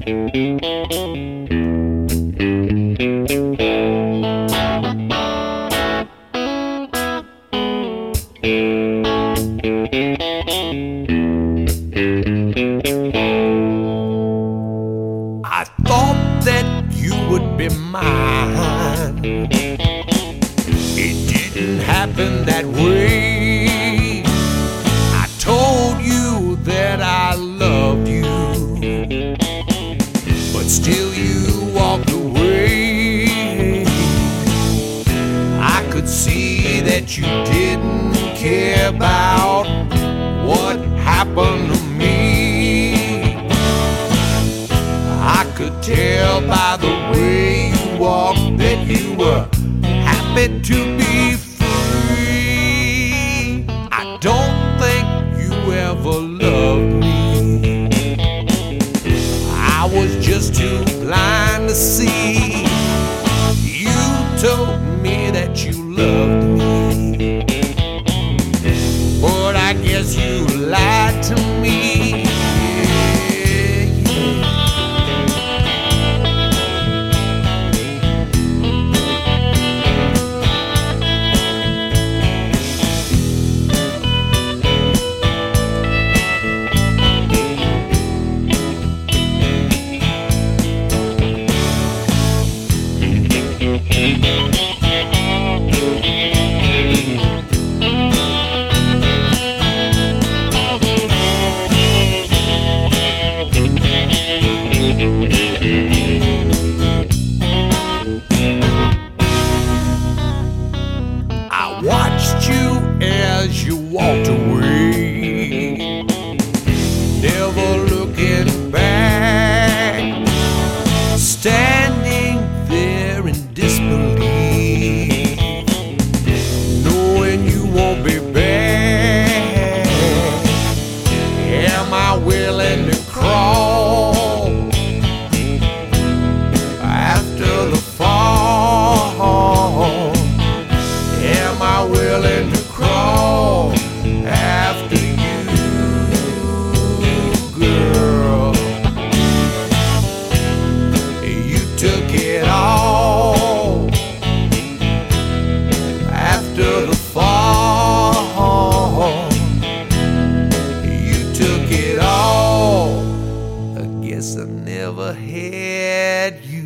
I thought that you would be mine. It didn't happen that way. I told you that I loved you, but still you walked away. I could see that you didn't care about what happened to me. I could tell by the way you walked that you were happy to be free. I don't think you ever loved me. I was just too blind to see. You told me that you loved me, but I guess you lied to me. I watched you as you walked away, never looking back, standing there in disbelief, knowing you won't be back. Am I willing to crawl after the fall? Am I willing to crawl after you, girl? You took it all after the fall. You took it all. I guess I never had you.